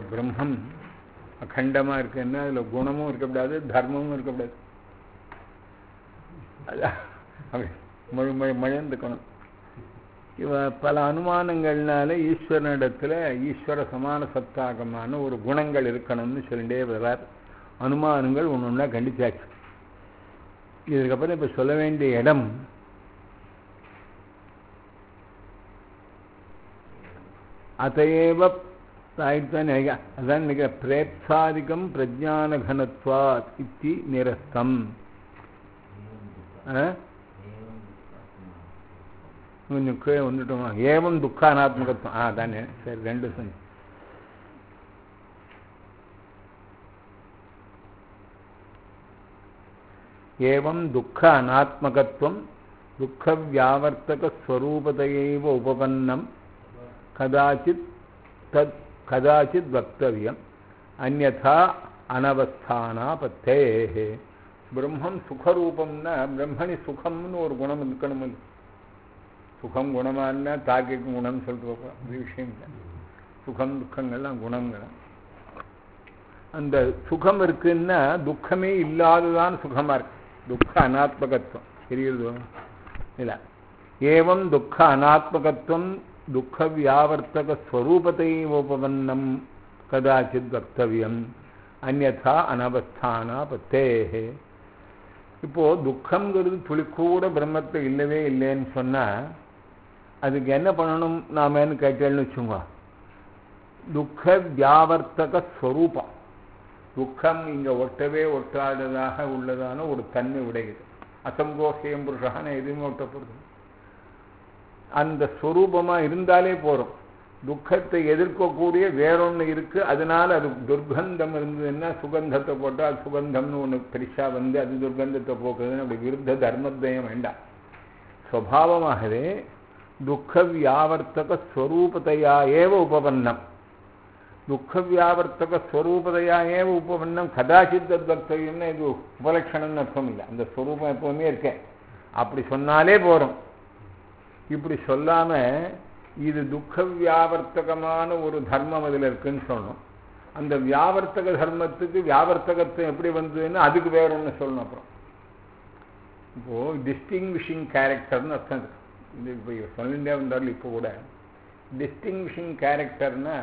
பிரம்மம் அகண்டமாக இருக்குன்னா அதில் குணமும் இருக்கக்கூடாது, தர்மமும் இருக்கக்கூடாது. அப்படி மழந்துக்கணும். பல அனுமானங்கள்னால ஈஸ்வரனிடத்தில் ஈஸ்வர சமான சத்தாகமான ஒரு குணங்கள் இருக்கணும்னு சொல்லிட்டே வர்றார். அனுமானங்கள் ஒன்று ஒன்றா கண்டிச்சாச்சு. இதுக்கப்புறம் இப்போ சொல்ல வேண்டிய இடம் அதையேவ அதான் நினைக்கிற பிரேப்சாதிகம் பிரஜானகனத்வாத் இத்தி நிரஸ்தம். கொஞ்சம் கீழே வந்துட்டோமா? ஏவம் துக்கானாத்மகத்துவம் தானே. சரி, ரெண்டு சொன்ன. ஏவம் துக்க அநாத்மகத்துவம் துக்க வியாவர்த்தக ஸ்வரூபதையைவ உபபன்னம் கதாச்சித் வக்தவியம் அந்யதா அனவஸ்தானாபத்தேஹ. பிரம்மம் சுகரூபம்னா பிரம்மணி சுகம்னு ஒரு குணம் இருக்கணும். சுகம் குணமானா தாக்கிக்கும் குணம்னு சொல்லிட்டு அது விஷயம் இல்லை. சுகம் துக்கங்கள்லாம் குணங்கள். அந்த சுகம் இருக்குன்னா துக்கமே இல்லாததான் சுகமாக இருக்கு. துக்க அநாத்மகத்துவம் தெரியுதோ இல்லை? ஏவம் துக்க அநாத்மகத்துவம் துக்க வியாவர்த்தக ஸ்வரூபத்தை உபபன்னம் கதாச்சித் வக்தவியம் அந்யதா அனவஸ்தானாபத்தேஹ. இப்போது துக்கங்கிறது துளிக்கூட பிரம்மத்தில் இல்லவே இல்லைன்னு சொன்னால் அதுக்கு என்ன பண்ணணும் நாமன்னு கேட்டேன்னு வச்சுங்க. துக்க வியாவர்த்தக ஸ்வரூபம், துக்கம் இங்கே ஒட்டவே ஒட்டாததாக உள்ளதான ஒரு தன்மை உடையது. அசங்கோஷயம் புருஷான எதுவுமே ஒட்டப்படுது. அந்த ஸ்வரூபமாக இருந்தாலே போகிறோம். துக்கத்தை எதிர்க்கக்கூடிய வேறொன்று இருக்குது. அதனால் அது துர்கந்தம் இருந்ததுன்னா சுகந்தத்தை போட்டால் அது சுகந்தம்னு ஒன்று பெருசாக வந்து அது துர்கந்தத்தை போக்குதுன்னு அப்படி விருத்த தர்மத்வயம் வேண்டாம். ஸ்வபாவமாகவே துக்க வியாவர்த்தக ஸ்வரூபத்தையா ஏவ உபபன்னம். துக்க வியாவர்த்தக ஸ்வரூபதையா ஏவ உபபன்னம் கதாச்சித் தத்வக்தவியம்னா இது உபலட்சணம்னு அர்த்தம் இல்லை. அந்த ஸ்வரூபம் எப்பவுமே இருக்கேன் அப்படி சொன்னாலே போகிறோம். இப்படி சொல்லாமல் இது துக்க வியாவர்த்தகமான ஒரு தர்மம் அதில் இருக்குன்னு சொல்லணும். அந்த வியாவர்த்தக தர்மத்துக்கு வியாவர்த்தகத்தை எப்படி வந்ததுன்னு அதுக்கு வேற ஒன்று சொல்லணும். அப்புறம் இப்போது டிஸ்டிங்விஷிங் கேரக்டர்னு அர்த்தம் இருக்கு. இது இப்போ சொல்லிட்டே வந்தாலும் இப்போ கூட டிஸ்டிங்விஷிங் கேரக்டர்னா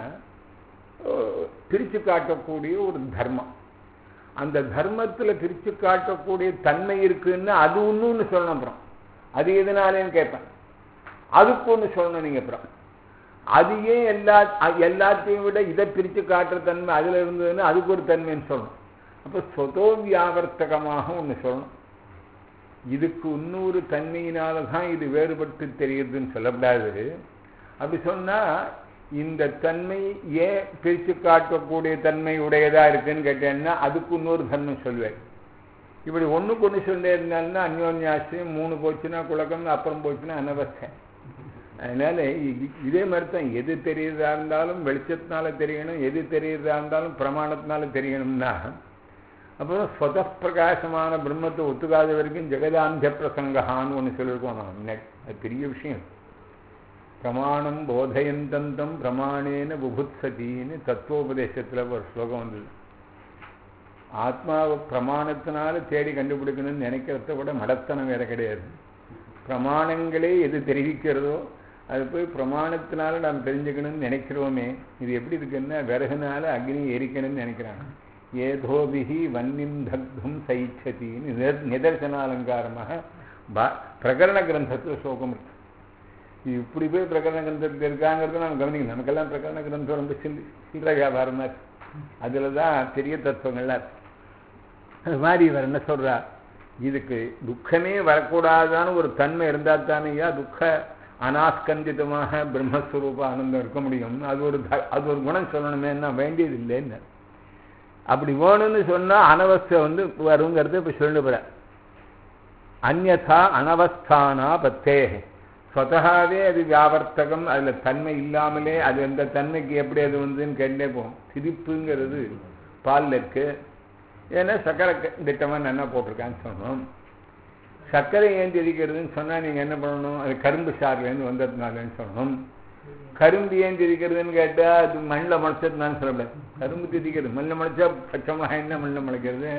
பிரித்து காட்டக்கூடிய ஒரு தர்மம். அந்த தர்மத்தில் பிரித்து காட்டக்கூடிய தன்மை இருக்குன்னு அது ஒன்றுன்னு சொல்லணும். அப்புறம் அது எதனாலேன்னு கேட்பேன். அதுக்கு ஒன்று சொல்லணும் நீங்கள். அப்புறம் அது ஏன் எல்லாத்தையும் விட இதை பிரித்து காட்டுற தன்மை அதில் இருந்ததுன்னு அதுக்கு ஒரு தன்மைன்னு சொல்லணும். அப்போ சொதோ வியாவர்த்தகமாக ஒன்று சொல்லணும். இதுக்கு இன்னொரு தன்மையினால தான் இது வேறுபட்டு தெரியுதுன்னு சொல்லக்கூடாது. அப்படி சொன்னால் இந்த தன்மை ஏன் பிரித்து காட்டக்கூடிய தன்மை உடையதாக இருக்குன்னு கேட்டேன்னா அதுக்கு இன்னொரு தன்மை சொல்லுவேன். இப்படி ஒன்றுக்கு ஒன்று சொல்லிட்டே இருந்தாலும்னா அந்யோன்யாசியம் 3 போச்சுன்னா குழக்கம், அப்புறம் போச்சுன்னா அனவஸ்தை. அதனால் இதே மாதிரி தான் எது தெரியறதா இருந்தாலும் வெளிச்சத்தினால தெரியணும், எது தெரியறதா இருந்தாலும் பிரமாணத்தினால தெரியணும்னா அப்புறம் ஸ்வத பிரகாசமான பிரம்மத்தை ஒத்துக்காத வரைக்கும் ஜெகதாந்திய பிரசங்கான்னு ஒன்று சொல்லியிருக்கோம். நான் முன்னாடி அது பெரிய விஷயம். பிரமாணம் போதயந்தந்தம் பிரமாணேன புபுத்சதின்னு தத்துவோபதேசத்தில் ஒரு ஸ்லோகம் வந்தது. ஆத்மாவை பிரமாணத்தினால தேடி கண்டுபிடிக்கணும்னு நினைக்கிறத விட மடத்தனம் வேற கிடையாது. பிரமாணங்களே எது தெரிவிக்கிறதோ அது போய் பிரமாணத்தினால நாம் தெரிஞ்சுக்கணும்னு நினைக்கிறோமே. இது எப்படி இருக்குன்னா விறகுனால அக்னி எரிக்கணும்னு நினைக்கிறாங்க. ஏதோபிஹி வன்னிம் தக்தும் சைச்சதின்னு நிதர்சனாலங்காரமாக பிரகரண கிரந்தத்தில் ஸ்லோகம் இருக்கு. இது இப்படி போய் பிரகரண கிரந்தத்தில் இருக்காங்கிறத நாம் கவனிக்கணும். நமக்கெல்லாம் பிரகரண கிரந்தம் ரொம்ப சில்லற வியாபாரம் தான். அதில் தான் பெரிய தத்துவங்கள்லாம் இருக்கு. அது மாதிரி இவர் என்ன சொல்கிறார், இதுக்கு துக்கமே வரக்கூடாதான்னு ஒரு தன்மை இருந்தால் தானேயா துக்க அனாஸ்கந்திதமாக பிரம்மஸ்வரூப ஆனந்தம் இருக்க முடியும். அது ஒரு குணம் சொல்லணுமே, என்ன வேண்டியது இல்லைன்னு. அப்படி வேணும்னு சொன்னால் அனவஸ்தை வந்து வருங்கிறத இப்போ சொல்லிட்டு போகிறார். அந்யதா அனவஸ்தானா பத்தேஹ. ஸ்வதகாவே அது வியாவர்த்தகம், அதில் தன்மை இல்லாமலே அது எந்த தன்மைக்கு எப்படி அது வந்துன்னு கேட்டே போகும். சிரிப்புங்கிறது பாலில் இருக்கு. ஏன்னா சர்க்கரை திட்டமாக நல்லா போட்டிருக்கான்னு சொன்னோம். சர்க்கரை ஏன் தெரிக்கிறதுன்னு சொன்னால் நீங்கள் என்ன பண்ணணும், அது கரும்பு சாறுலேருந்து வந்ததுனாலன்னு சொல்லணும். கரும்பு ஏன் திதிக்கிறதுன்னு கேட்டால் அது மண்ணில் முளைச்சதுனாலும் சொல்லக்கூடாது. கரும்பு திதிக்கிறது மண்ணில் முளைச்சா பச்சை மிளகாய் என்ன மண்ணில் முளைக்கிறது?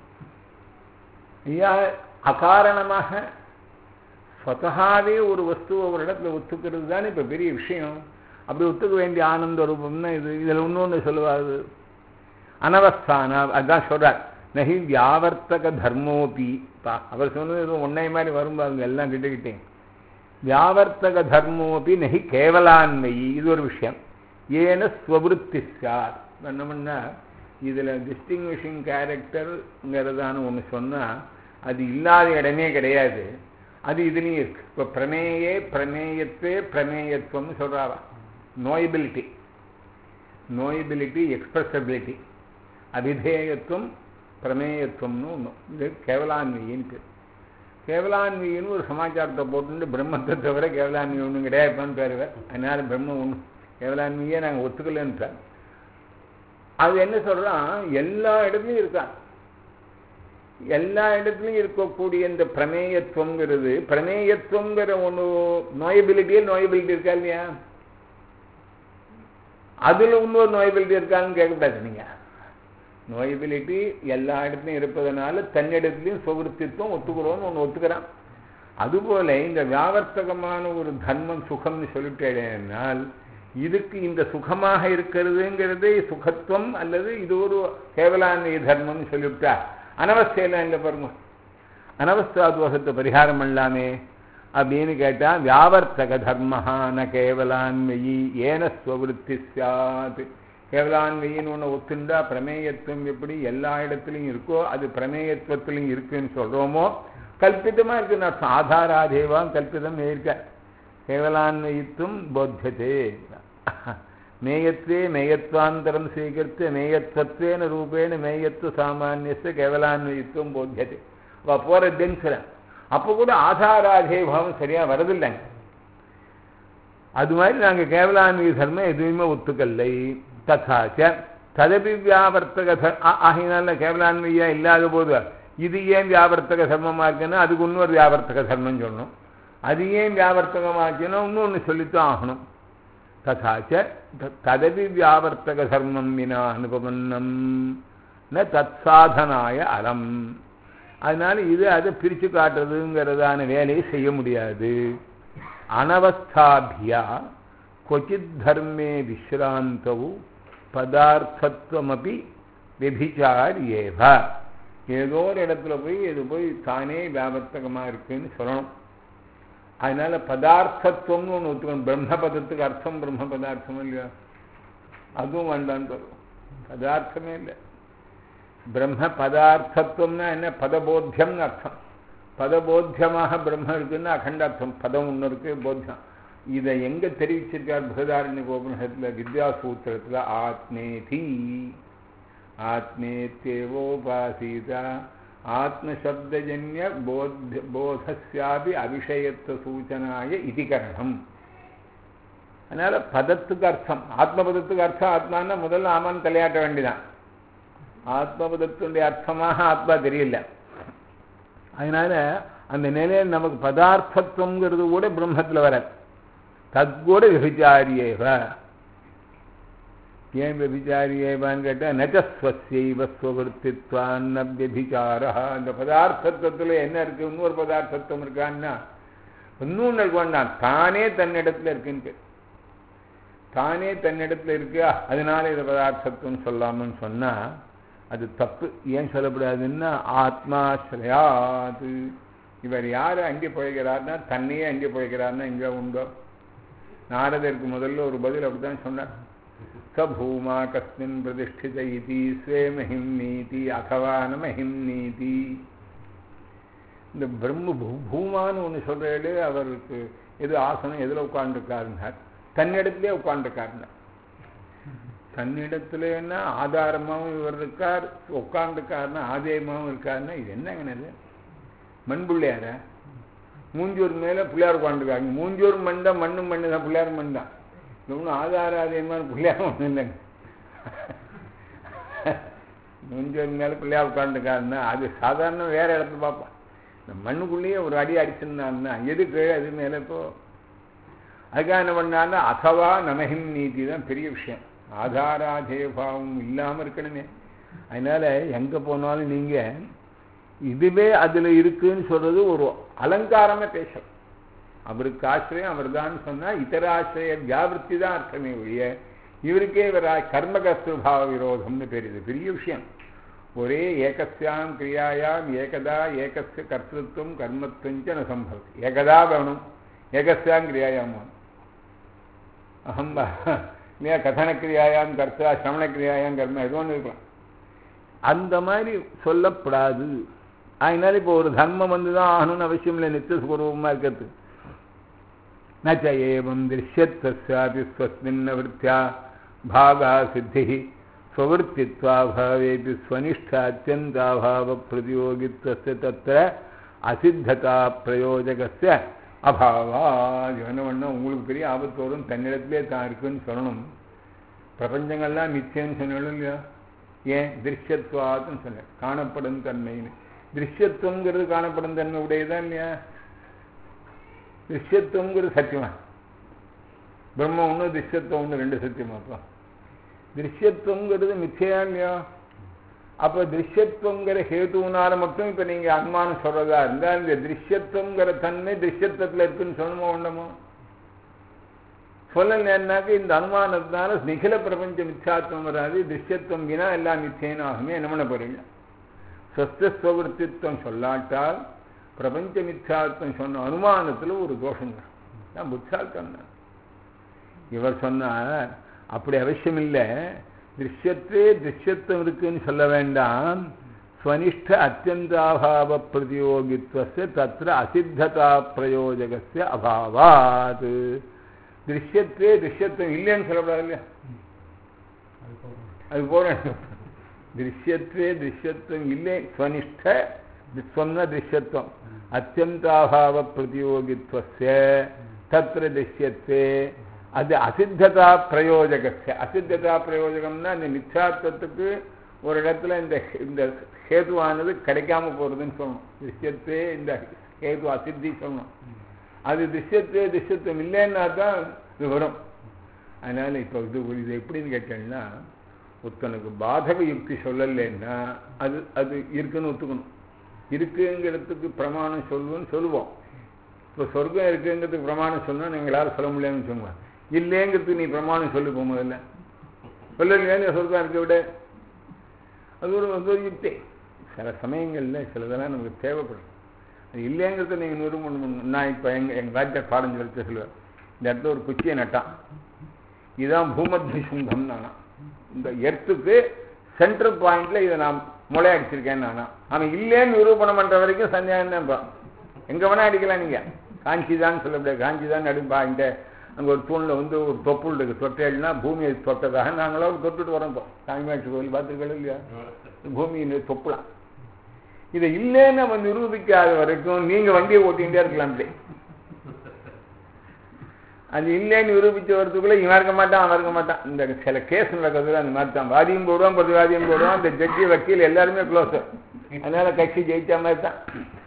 ஐயா, அகாரணமாக ஸ்வதகாவே ஒரு வஸ்துவை ஒரு இடத்துல ஒத்துக்கிறது தானே இப்போ பெரிய விஷயம். அப்படி ஒத்துக்க வேண்டிய ஆனந்த ரூபம்னா இது. இதில் இன்னொன்று சொல்லுவாது அனவஸ்தானா. அதுதான் சொல்கிறார், நகி வியாவர்த்தக தர்மோபி. அவர் சொன்னது எதுவும் ஒன்றை மாதிரி வரும்பாங்க எல்லாம் கிட்டக்கிட்டேன். வியாவர்த்தக தர்மோபி நகி கேவலான்மையி. இது ஒரு விஷயம். ஏன ஸ்வவிருத்தி சார் என்னமுன்னா இதில் டிஸ்டிங்விஷிங் கேரக்டருங்கிறதான ஒன்று சொன்னால் அது இல்லாத இடமே கிடையாது. அது இதுலேயும் இருக்கு. இப்போ பிரமேயத்வே பிரமேயத்துவம்னு சொல்கிறாரா. நோயபிலிட்டி எக்ஸ்பிரஸபிலிட்டி, அபிதேயத்துவம் பிரமேயத்துவம்னு ஒன்று. இது கேவலான்மையின்னு. கேவலான்மையின்னு ஒரு சமாச்சாரத்தை போட்டு பிரம்மத்தை தவிர கேவலான்மை ஒன்றும் கிடையாதுப்பான்னு பேருவேன். அதனால பிரம்மம் ஒன்று கேவலான்மையே நாங்கள் ஒத்துக்கலன்னு. அது என்ன சொல்கிறான், எல்லா இடத்துலையும் இருக்கான். எல்லா இடத்துலையும் இருக்கக்கூடிய இந்த பிரமேயத்துவங்கிறது, பிரமேயத்துவங்கிற ஒன்று நோயபிலிட்டி இருக்கா இல்லையா? அதில் இன்னொரு நோயபிலிட்டி இருக்கான்னு கேட்கக்கூடாது நீங்கள். நோயபிலிட்டி எல்லா இடத்துலையும் இருப்பதனால தன்னிடத்துலையும் சுவருத்தித்துவம் ஒத்துக்கிறோன்னு ஒன்று ஒத்துக்கிறான். அதுபோல இந்த வியாவர்த்தகமான ஒரு தர்மம் சுகம்னு சொல்லிட்டேனால் இதுக்கு இந்த சுகமாக இருக்கிறதுங்கிறது சுகத்துவம் அல்லது இது ஒரு கேவலான்மைய தர்மம்னு சொல்லிவிட்டா அனவஸ்தையெல்லாம் இல்லை பாருங்க. அனவஸ்தா தோஷத்தை பரிகாரம் பண்ணலாமே அப்படின்னு கேட்டால் வியாவர்த்தக தர்மஹான கேவலான்மையி ஏன ஸ்வவிருத்தி சாத். கேவலான்மையின்னு ஒன்று ஒத்துண்டா பிரமேயத்துவம் எப்படி எல்லா இடத்துலையும் இருக்கோ அது பிரமேயத்துவத்திலையும் இருக்குன்னு சொல்கிறோமோ கல்பிதமாக இருக்குன்னு அர்த்தம். ஆதாராதேவான் கல்பிதம் இருக்க. கேவலான்மையித்துவம் போத்தியதே. மேயத்வே மேயத்வாந்தரம் ஸ்வீகரித்து மேயத்வத்வேன ரூபேன மேயத்வ சாமானியஸ்ய கேவலான்மையித்துவம் போத்தியதே. அவள் போகிறதுன்னு சொல்ல அப்போ கூட ஆதாராதேபாவம் சரியாக வரதில்லைங்க. அது மாதிரி நாங்கள் கேவலான்மை தர்மம் எதுவுமே ஒத்துக்கல்லை. ததாச்ச ததபி வியாவர்த்தக ஆகினால கேவலான்மையா இல்லாத போது இது ஏன் வியாவர்த்தக தர்மமாக இருக்குன்னா அதுக்கு இன்னொரு வியாவர்த்தக தர்மம் சொல்லணும். அது ஏன் வியாவர்த்தகமாச்சுன்னா இன்னொன்று சொல்லித்தான் ஆகணும். ததாச்ச ததபி வியாவர்த்தக தர்மம் வினா அனுபவன்னம் ந தத் சாதனாய அலம். அதனால இது அதை பிரித்து காட்டுறதுங்கிறதான வேலையை செய்ய முடியாது. அனவஸ்தாபியா கொச்சித் தர்மே விஸ்ராந்தவு பதார்த்தத்வமபி வெபிச்சாரியேவ. ஏதோ ஒரு இடத்துல போய் இது போய் தானே வியாவர்த்தகமாக இருக்குன்னு சொல்லணும். அதனால பதார்த்தத்துவம்னு ஒன்று ஒத்துக்கணும். பிரம்மபதத்துக்கு அர்த்தம் பிரம்ம பதார்த்தம் இல்லையா? அதுவும் வேண்டான்னு சொல்லுவோம். பதார்த்தமே இல்லை. பிரம்ம பதார்த்தத்துவம்னா என்ன? பதபோத்தியம்னு அர்த்தம். பதபோத்தியமாக பிரம்ம இருக்குன்னா அகண்டார்த்தம். பதம் ஒன்று இருக்கு, போத்தியம். இதை எங்கே தெரிவிச்சிருக்கார் பிருஹதாரண்யக உபநிஷத்துல வித்யாசூத்திரத்தில் ஆத்மேதி ஆத்மேத்யேவோபாசீதா ஆத்மசப்தஜன்ய போதஸ்யாபி அபிஷயத்துவ சூச்சனாய இதிகரணம். அதனால பதத்துக்கு அர்த்தம் ஆத்மபதத்துக்கு அர்த்தம் ஆத்மான்னா முதல்ல ஆமான்னு தலையாட்ட வேண்டிதான். ஆத்மபதத்துடைய அர்த்தமாக ஆத்மா தெரியல. அதனால அந்த நிலையில் நமக்கு பதார்த்தத்துவங்கிறது கூட பிரம்மத்தில் வர தத்கூட விபிச்சாரியேவ. ஏன் விபிச்சாரியேவான்னு கேட்டால் நச்சஸ்வசைவ ஸ்வவருத்தித்வான்ன விபிச்சாரா. அந்த பதார்த்தத்துவத்தில் என்ன இருக்கு? இன்னொரு பதார்த்தத்துவம் இருக்கான்னா இன்னொன்று இருக்கு வேண்டாம். தானே தன்னிடத்துல இருக்குன்னு தானே தன்னிடத்துல இருக்கு. அதனால இதை பதார்த்தத்துவம் சொல்லாமன்னு சொன்னா அது தப்பு. ஏன் சொல்லக்கூடாதுன்னா ஆத்மாஸ்ரயாது. இவர் யாரை அங்கே பழகிறார்னா தன்னையே அங்கே பழகிறார்னா இங்கே உண்டோ? நாரதருக்கு முதல்ல ஒரு பதில் அப்படித்தான் சொன்னார். க பூமா கஸ்மின் பிரதிஷ்டித இதி ஸ்வே மஹிம் நீதி அகவான மஹிம் நீதி. இந்த பிரம்ம பூமான்னு ஒன்று சொல்றாரு. அவருக்கு எது ஆசனம் எதில் உட்காந்துருக்காருன்னார்? தன்னிடத்திலே உட்காந்துருக்காருன்னார். தன்னிடத்துலன்னா ஆதாரமாகவும் இவர் இருக்கார், உட்காந்துருக்காருன்னா ஆதேயமாகவும் இருக்காருன்னா இது என்னங்கன்னு? மண்புள்ளையார மூஞ்சூர் மேலே பிள்ளையார் உட்காந்துருக்காங்க. மூஞ்சூர் மண் தான், மண்ணும் மண்ணு தான், பிள்ளையார் மண் தான். ஒன்றும் ஆதாராதயமான பிள்ளையார் ஒன்றும் இல்லைங்க. மூஞ்சூர் மேலே பிள்ளையார் உட்காந்துருக்காருன்னா அது சாதாரண வேற இடத்துல பார்ப்போம். இந்த மண்ணுக்குள்ளேயே ஒரு அடி அடிச்சிருந்தாங்கன்னா எதுக்கு அது மேலே இப்போ அதுக்காக என்ன பண்ணான்னா அதவா நமஹிம் நீதி தான் பெரிய விஷயம். ஆதாராதேபாவம் இல்லாமல் இருக்கணுமே. அதனால எங்கே போனாலும் நீங்கள் இதுவே அதில் இருக்குன்னு சொல்றது ஒரு அலங்காரமே பேசணும். அவருக்கு ஆசிரியம் அவர் தான் சொன்னால் இதர ஆசிரிய வியாபிருத்தி தான் அர்த்தமே ஒழிய இவருக்கே இவர் கர்மகஸ்துபாவ விரோதம்னு பேர். இது பெரிய விஷயம். ஒரே ஏகஸ்யாம் கிரியாயாம் ஏகதா ஏகஸ்ய கர்த்தத்துவம் கர்மத்துவஞ்ச ந சம்பவம். ஏகதா வேணும், ஏகஸ்யாம் கிரியாயாம் வேணும். அகம் இல்லையா கதன கிரியாயாம் கர்த்தா சிரவண கிரியாயாம் கர்மம் எது ஒன்று இருக்கலாம். அந்த மாதிரி சொல்லப்படாது. அதனால இப்போ ஒரு தர்மம் வந்து தான் ஆகணும்னு அவசியம் இல்லை. நித்தியஸ்வரூபமாக இருக்கிறது. நச்ச ஏவம் திருஷ்யத்வஸ்யாபி ஸ்வஸ்மின்ன விருத்தியா பாகா சித்தி ஸ்வவிருத்தித்வாபாவேபி ஸ்வனிஷ்ட அத்தியந்தாபாவ பிரதியோகித்வஸ்ய தத்ர அசித்ததா பிரயோஜகஸ்ய அபாவா. என்ன பண்ணால் உங்களுக்கு பெரிய ஆபத்து வரும். தன்னிடத்திலே தான் இருக்குன்னு சொல்லணும். பிரபஞ்சங்கள்லாம் மிச்சம்னு சொன்னாலும் இல்லையா? ஏன் திருஷ்யத்வாத்துன்னு சொன்னேன். காணப்படும் தன்மைன்னு. திருஷ்யத்துவங்கிறது காணப்படும் தன்மை உடையதான் இல்லையா? திருஷ்யத்துவங்கிறது சத்தியமா? பிரம்ம ஒன்று திருஷ்யத்துவம் ஒன்று ரெண்டு சத்தியமாப்பா. திருஷ்யத்துவங்கிறது மிச்சையா இல்லையா? அப்போ திருஷ்யத்துவங்கிற ஹேதுனால மட்டும் இப்போ நீங்கள் அனுமானம் சொல்றதா இருந்தால் இந்த திருஷ்யத்துவங்கிற தன்மை திருஷ்யத்துவத்தில் இருக்குன்னு சொல்லணுமோ ஒண்ணுமோ? சொல்லலைன்னாக்க இந்த அனுமானத்தினால நிகில பிரபஞ்ச மிச்சாத்வம் வராது. திருஷ்யத்துவம் வினா எல்லாம் மிச்சேன்னு ஆகுமே. என்ன பண்ண போறீங்க? ஸ்வஸ்திஸ்வவருத்தித்வம் சொல்லாட்டால் பிரபஞ்ச மிச்சாத்வம் சொன்ன அனுமானத்தில் ஒரு தோஷங்க தான் புத்தாத்வம் தான். இவர் சொன்னார் அப்படி அவசியம் இல்லை. திருஷ்யத்தே திருஷ்யத்துவம் இருக்குன்னு சொல்ல வேண்டாம். ஸ்வனிஷ்ட அத்தியந்தாபாவ பிரதியோகித்வஸ்ய தத்ர அசித்ததா பிரயோஜகஸ்ய அபாவாத். திருஷ்யத்தே திருஷ்யத்துவம் இல்லைன்னு சொல்லக்கூடாது இல்லையா? அது போல திருஷ்யத்தே திருஷ்யத்துவம் இல்லை. ஸ்வனிஷ்ட சொன்ன திருஷ்யத்துவம் அத்தியந்தாபாவ பிரதியோகித்வஸ்ய தத்ர திருஷ்யத்தே அது அசித்ததா பிரயோஜகஸ்ய. அசித்ததா பிரயோஜகம்னா இந்த மிச்சாத்வத்துக்கு ஒரு இடத்துல இந்த ஹேதுவானது கிடைக்காம போறதுன்னு சொல்லணும். திருஷ்யத்தே இந்த ஹேது அசித்தி சொல்லணும். அது திருஷ்யத்துவம் இல்லைன்னா தான் இது வரும். அதனால இப்போ இது எப்படின்னு கேட்டீங்கன்னா ஒருத்தனுக்கு பாதக யுக்தி சொல்லலைன்னா அது இருக்குன்னு ஒத்துக்கணும். இருக்குங்கிறதுக்கு பிரமாணம் சொல்லுவோம். இப்போ சொர்க்கம் இருக்குங்கிறதுக்கு பிரமாணம் சொன்னா நீங்கள் எல்லாரும் சொல்ல முடியாதுன்னு சொல்லுவாங்க. இல்லைங்கிறதுக்கு நீ பிரமாணம் சொல்லி போகும்போதில்ல சொல்லலையா சொர்க்கம் இருக்க விட அது ஒரு யுக்தி. சில சமயங்களில் சிலதெல்லாம் நமக்கு தேவைப்படும். அது இல்லைங்கிறத நீங்கள் நிரூபணம் பண்ணணும். நான் இப்போ எங்கள் ராஜ்யர் பாடம் சொல்லி சொல்லுவேன். இந்த இடத்துல ஒரு குச்சியை நட்டான். இதுதான் பூமத்தி சுந்தம் நானா. இந்த எர்த்துக்கு சென்ட்ரல் பாயிண்ட்ல இதை நான் முளை அடிச்சிருக்கேன்னு நானா. அவன் இல்லைன்னு நிரூபணம் பண்ற வரைக்கும் சந்தேகம் தான். எங்க வேணா அடிக்கலாம். நீங்க காஞ்சிதான் சொல்ல முடியாது. காஞ்சிதான் நடுப்பா. இந்த அங்கே ஒரு தூணில் வந்து ஒரு தொப்புள் இருக்கு. தொட்டேன்னா பூமியை தொட்டதாக நாங்களும் தொட்டுட்டு வரோம். இப்போ காஞ்சிமாட்சி கோயில் பார்த்துருக்கோம் இல்லையா? பூமியை தொப்புலாம். இதை இல்லைன்னு அவன் நிரூபிக்காத வரைக்கும் நீங்க வண்டியை ஓட்டிகிட்டே இருக்கலாம். அது இல்லைன்னு நிரூபிச்ச வரத்துக்குள்ள இவன் இருக்க மாட்டான், அவன் இருக்க மாட்டான். இந்த சில கேஸ் நடக்கிறதுல அந்த மாதிரி தான். வாதியும் போடுவான், பிரதிவாதியும் போடுவான். இந்த ஜட்ஜி வக்கீல் எல்லாருமே க்ளோஸ். அதனால கட்சி ஜெயிச்ச மாதிரி தான்.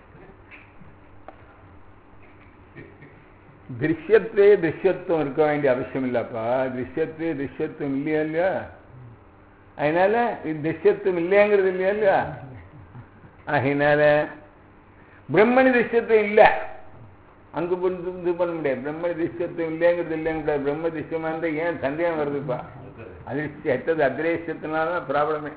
திருஷ்யத்தே திருஷ்யத்துவம் இருக்க வேண்டிய அவசியம் இல்லப்பா. திருஷ்யத்தே திருஷ்யத்துவம் இல்லையா இல்லையா? அதனால இது திருஷ்யத்துவம் இல்லையாங்கிறது இல்லையா இல்லையா? அதனால பிரம்மணி திருஷ்யத்துவம் இல்லை. அங்கு இது பண்ண முடியாது. பிரம்ம திருஷ்யத்துவம் இல்லைங்கிறது இல்லைங்க. பிரம்ம திருஷ்யமா இருந்தால் ஏன் சந்தேகம் வருதுப்பா? அதிர்ஷ்டி எட்டது அதிரேஷத்தினால்தான் ப்ராப்ளமே.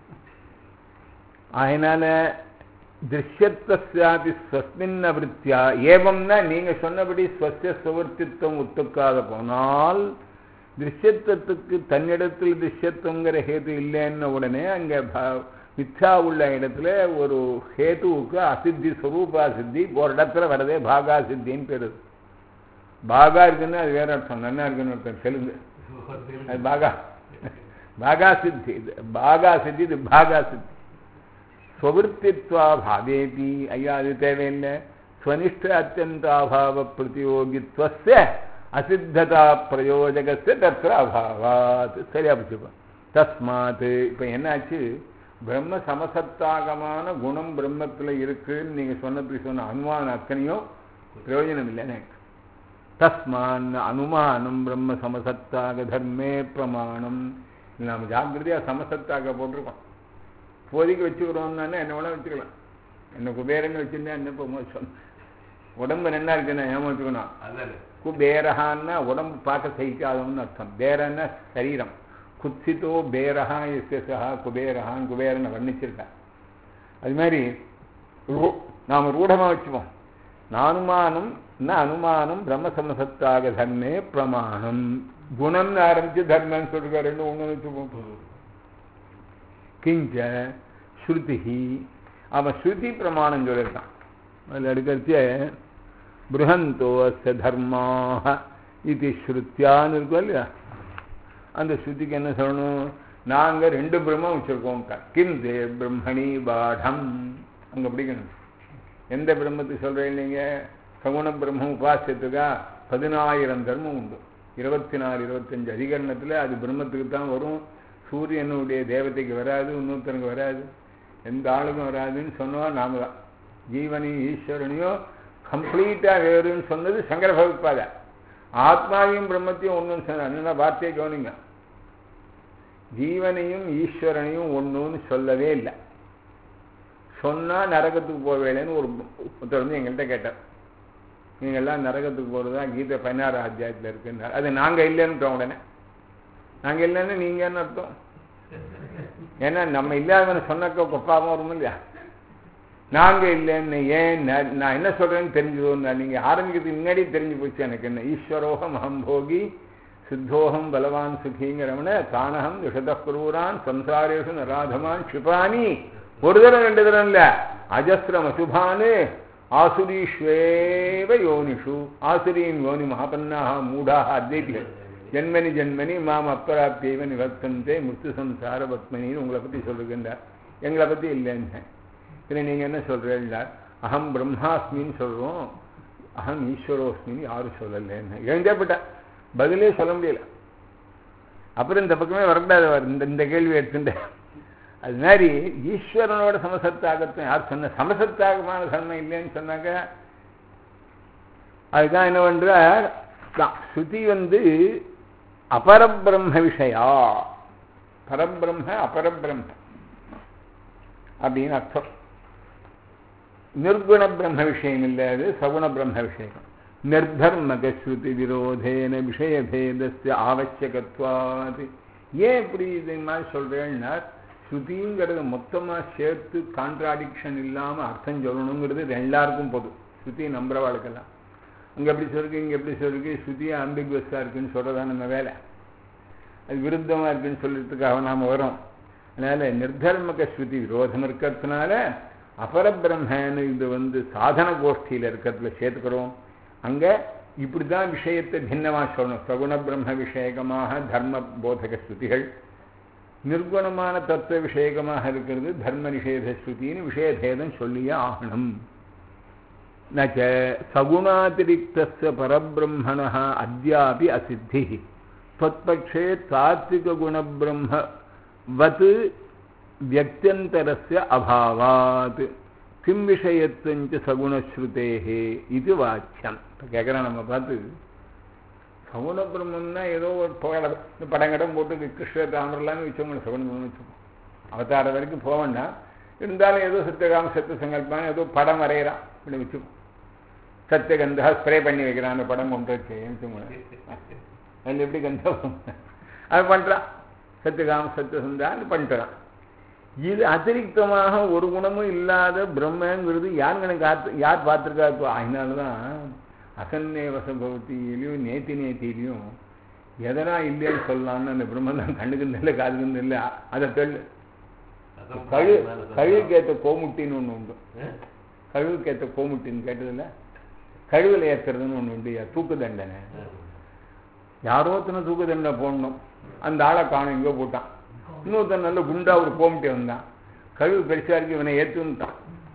அதனால திருஷ்யத்வஸ்யாபி ஸ்வஸ்மின்ன விருத்தியா ஏவம்னா நீங்க சொன்னபடி ஸ்வஸ்ய சுவர்த்தித்துவம் ஒத்துக்காத போனால் திருஷ்யத்துவத்துக்கு தன்னிடத்தில் திருஷ்யத்துவங்கிற ஹேது இல்லைன்ன உடனே அங்கே மிச்சா உள்ள இடத்துல ஒரு ஹேதுவுக்கு அசித்தி ஸ்வரூபா சித்தி ஒரு இடத்துல வரதே பாகா சித்தின்னு பேரு. பாகா இருக்குன்னு அது வேற அர்த்தம். நன்னா இருக்குன்னு அர்த்தம் தெலுங்கு. அது பாகா சித்தி. இது பாகா சித்தி, இது பாகா சித்தி. ஸ்வவிருத்தித்வா பாவேபி ஐயா அது தேவையில்லை. ஸ்வனிஷ்ட அத்தியந்தாபாவ பிரதியோகித்வஸ்ய அசித்ததா பிரயோஜகஸ்ய தத்ர அபாவாத். சரியா பிடிச்சுப்போம். தஸ்மாத் இப்போ என்னாச்சு? பிரம்ம சமசத்தாகமான குணம் பிரம்மத்தில் இருக்குன்னு நீங்க சொன்ன அனுமானம் அத்தனையும் பிரயோஜனம் இல்லைன்னு தஸ்மான் அனுமானம் பிரம்ம சமசத்தாக தர்மே பிரமாணம். நாம் ஜாக்கிரதையாக சமசத்தாக போட்டிருக்கோம். இப்போதைக்கு வச்சுக்கிறோம் தானே, என்ன வேணா வச்சுக்கலாம். என்ன குபேரன்னு வச்சுருந்தா என்ன இப்போ மோசம். உடம்பு என்ன இருக்குன்னா ஏன் வச்சுக்கணும். குபேரஹான்னா உடம்பு பார்க்க சகிக்காதவன்னு அர்த்தம். பேரன்னா சரீரம். குத்சித்தோ பேரஹா எஸ்எஸ்ஹா குபேரஹான் குபேரனை வர்ணிச்சிருக்கேன். அது மாதிரி நாம் ரூಢமாக வச்சுப்போம். நானுமானம் அனுமானம் பிரம்மசமசத்தாக தர்மே பிரமாணம். குணம்னு ஆரம்பிச்சு தர்மன்னு சொல்லிருக்கா, ரெண்டு ஒன்று வச்சுப்போம். கிஞ்ச ஸ்ருதி, அவன் ஸ்ருதி பிரமாணம் சொல்லியிருக்கான். அதில் எடுக்கச்சு பிருஹந்தோ அஸ்ய தர்மாக இது ஸ்ருத்தியான்னு இருக்கும் இல்லையா. அந்த ஸ்ருதிக்கு என்ன சொல்லணும், நாங்கள் 2 பிரம்மம் வச்சுருக்கோம். கிம் தே பிரம்மணி பாடம், அங்கே பிடிக்கணும். எந்த பிரம்மத்துக்கு சொல்கிறேன் நீங்கள், சகுண பிரம்மம் உபாசியத்துக்கா 10,000 தர்மம் உண்டு. 24 25 அதிகரணத்தில் அது பிரம்மத்துக்கு தான் வரும். சூரியனுடைய தேவதைக்கு வராது, இன்னொருத்தனுக்கு வராது, எந்த ஆளுக்கும் வராதுன்னு சொன்னோம். நாம தான் ஜீவனையும் ஈஸ்வரனையும் கம்ப்ளீட்டாக வேறுன்னு சொன்னது சங்கர பகவத்பாத. ஆத்மாவையும் பிரம்மத்தையும் ஒன்றுன்னு சொன்ன வார்த்தையை கவனிங்க. ஜீவனையும் ஈஸ்வரனையும் ஒன்றுன்னு சொல்லவே இல்லை. சொன்னால் நரகத்துக்கு போவேலேன்னு ஒரு புத்தர் வந்து எங்கள்கிட்ட கேட்டார். நீங்கள்லாம் நரகத்துக்கு போகிறதா கீதை 16 அத்தியாயத்தில் இருக்குன்னார். அது நாங்கள் இல்லைன்னு உடனே, நாங்கள் இல்லைன்னு நீங்கன்னு அர்த்தம். ஏன்னா நம்ம இல்லாதவனை சொன்னாக்க கொப்பாமல் வரும் இல்லையா. நாங்கள் இல்லைன்னு ஏன் நான் என்ன சொல்கிறேன்னு தெரிஞ்சுதோன்னா, நீங்கள் ஆரம்பிக்கிறதுக்கு முன்னாடி தெரிஞ்சு போச்சு எனக்கு. என்ன ஈஸ்வரோகம் அகம்போகி சித்தோகம் பலவான் சுகிங்கிறவன தானகம் விஷதக்குரூரான் சம்சாரேஷு நராதமான் க்ஷிபானி, ஒரு தரம் 2 தரம் இல்லை, அஜஸ்ரம் அசுபானு ஆசுரீஸ்வேவ யோனிஷு. ஆசுரியின் யோனி மகாபன்னாக மூடாக அத்வைதிகள் ஜென்மனி ஜென்மனி மாம் அப்பிராப்தியவ நிவர்த்தந்தே முத்து சம்சார பத்மனின்னு உங்களை பற்றி சொல்லுகின்றார். எங்களை பற்றி இல்லைன்னு. இல்லை நீங்கள் என்ன சொல்கிறீங்களா, அகம் பிரம்மாஸ்மின்னு சொல்கிறோம், அகம் ஈஸ்வரோஸ்மின்னு யாரும் சொல்லலைன்னு எழுந்தப்பட்டா பதிலே சொல்ல முடியல. அப்புறம் இந்த பக்கமே வரக்கூடாது இந்த கேள்வி எடுத்துட்டேன். அது மாதிரி ஈஸ்வரனோட சமசத்தாகத்தை யார் சொன்ன, சமசத்தாகமான தன்மை இல்லைன்னு சொன்னாங்க. அதுதான் என்ன பண்ற, ஸ்ருதி வந்து அபரபிரம்ம விஷயா, பரபிரம்ம அபரபிரம்ம அப்படின்னு அர்த்தம். நிர்குண பிரம்ம விஷயம் இல்லை, அது சகுண பிரம்ம விஷயம். நிர்தர்மக ஸ்ருதி விரோதேன விஷயபேதஸ்ய ஆவசியகத்வாது. ஏன் இப்படி இது மாதிரி சொல்றேன்னா, ஸ்ருதிங்கிறது மொத்தமாக சேர்த்து கான்ட்ராடிக்ஷன் இல்லாமல் அர்த்தம் சொல்லணுங்கிறது எல்லாருக்கும் பொது. ஸ்ருதியை நம்புறவாளுக்கெல்லாம் அங்கே எப்படி சொல்லிருக்கு இங்கே எப்படி சொல்லிருக்கு, ஸ்ருதியை ஆம்பிகுவஸாக இருக்குன்னு சொல்கிறதான் நம்ம வேலை. அது விருத்தமாக இருக்குன்னு சொல்கிறதுக்காக நாம் வரோம். அதனால் நிர்தர்மக ஸ்ருதி விரோதம் இருக்கிறதுனால அபரபிரம்மன்னு இது வந்து சாதன கோஷ்டியில் இருக்கிறதுல சேர்த்துக்கிறோம். அங்கே இப்படி தான் விஷயத்தை பின்னமாக சொல்லணும். சகுண பிரம்ம விஷயகமாக தர்ம போதக ஸ்ருதிகள், நிர்குணமான தத்துவ விஷயகமாக இருக்கிறது தர்ம நிஷேத ஸ்ருதின்னு விஷயபேதம் சொல்லியே ஆகணும். நச்ச சகுணாதிரிக்தஸ்ய பரபிரம்மணः அத்யாபி அசித்தி त्वत्पक्षे तात्विकगुणब्रह्मवत् व्यक्त्यन्तरस्य अभावात् किं विषयत्वञ्च सगुणश्रुतेः इति वाच्यम्. கேட்குறேன் நம்ம பார்த்து, சகுண பிரம்மன்னா ஏதோ ஒரு படங்கடம் போட்டு கிருஷ்ண தாமரெல்லாம் வச்சவங்க சகுண பிரம்மன் வச்சுக்கோம். அவதார வரைக்கும் போக வேண்டாம், இருந்தாலும் ஏதோ சத்தியகாம சத்திய சங்கல்பான ஏதோ படம் வரைகிறான் இப்படி வச்சுக்கோம். சத்தியகந்தா ஸ்ப்ரே பண்ணி வைக்கிறான், அந்த படம் கொண்டு வச்சு வச்சுக்கோங்க. அதில் எப்படி கந்தம் அது பண்ணுறான், சத்தியகாம சத்தியசந்தான்னு பண்ணிட்டுறான். இது அதிரிக்தமாக ஒரு குணமும் இல்லாத பிரம்மங்கிறது யார் பார்த்துருக்கா? இப்போ அதனாலதான் அசன்னே வசபவத்திலையும் நேத்திலையும் எதனா இல்லைன்னு சொல்லலான்னு அந்த பிரம்மன் தான் கண்ணுக்கு இல்லை காதுக்கு இல்லை. அதை தெள்ளு கழுவுக்கேற்ற கோமுட்டின்னு ஒன்று உண்டு. கழுவுக்கேற்ற கோமுட்டின்னு கேட்டதில்ல, கழுவில் ஏற்றுறதுன்னு ஒன்று உண்டு. தூக்கு தண்டனை, யாரோ ஒருத்தனை தூக்கு தண்டனை போடணும், அந்த ஆளை காணும் எங்கோ போட்டான். இன்னொருத்தன் நல்ல குண்டா ஒரு கோமுட்டி வந்தான், கழுவு பெருசா இருக்கு இவனை ஏற்றுன்ட்டான்.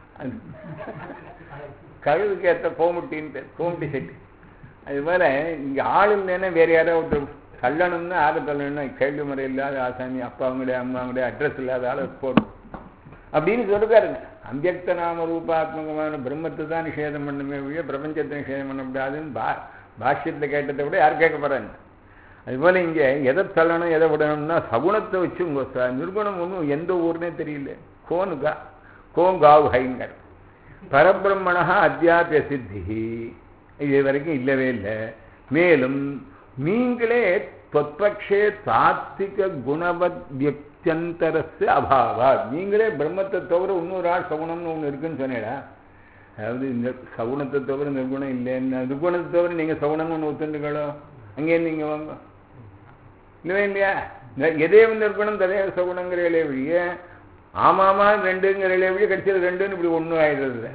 கழுவுக்கு ஏற்ற கோமுட்டின்னு கோமுட்டி செட்டு. அது மாதிரி இங்கே ஆள் இல்லைன்னா வேற யாரோ ஒருத்தர் கல்லணும்னா ஆளை தள்ளணும்னா கேள்வி முறை இல்லாத ஆசாமி அப்பாவுடைய அம்மாவுடைய அட்ரஸ் இல்லாத ஆளை போடணும் அப்படின்னு சொல்லிருக்காருங்க. அம்பியக்த நாம ரூபாத்மகமான பிரம்மத்தை தான் நிஷேதம் பண்ணுமே ஒழிய பிரபஞ்சத்தை நிஷேதம் பண்ண முடியாதுன்னு பாஷ்யத்தில் கேட்டதை விட யார் கேட்க போகிறாங்க. அதுபோல் இங்கே எதை தள்ளணும் எதை விடணும்னா சகுணத்தை வச்சு உங்கள் நிர்குணம் ஒன்றும் எந்த ஊர்னே தெரியல. கோங்காவு ஹைங்கர் பரபிரம்மணா அத்தியாபிய சித்தி இது வரைக்கும் இல்லவே இல்லை. மேலும் நீங்களே தொத்பக்ஷே தாத்விக குணவத் வியக்தியந்தரஸ்ய அபாவா, நீங்களே பிரம்மத்தை தவிர இன்னொரு ஆள் சகுணம்னு ஒன்று இருக்குன்னு சொன்னேடா. அதாவது இந்த சகுணத்தை தவிர நிர்குணம் இல்லைன்னு, நிர்குணத்தை தவிர நீங்கள் சகுணம்னு ஒன்று ஒத்துண்டுங்களோ, அங்கேருந்து நீங்கள் வாங்க. இல்லவே இல்லையா? எதே நிர்குணம் ததைய சகுணங்கிற இளையவழிய ஆமாமா ரெண்டுங்கிற இளையவழிய கடைசியில் ரெண்டுன்னு இப்படி ஒன்றும் ஆயிடுறது.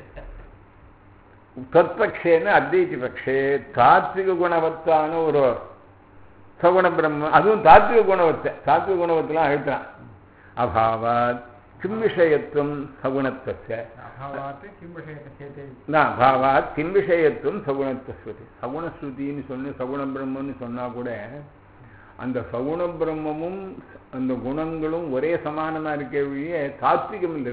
தத்பக்ஷேன்னு அத்வைதி பக்ஷே தாத்விக குணவத்தான ஒரு சகுண பிரம்ம, அதுவும் தாத்விக குணவத்தெல்லாம் அழுத்தான். அபாவாத் கிம் விஷயத்துவம் சகுணத்துவ, அபாவாத் கிம் விஷயத்துவம் சகுணத்துவ. சகுணஸ்ருதின்னு சொன்ன சகுண பிரம்மன்னு சொன்னா கூட அந்த சகுண பிரம்மமும் அந்த குணங்களும் ஒரே சமானமா இருக்கவே தாத்விகம் இல்லை.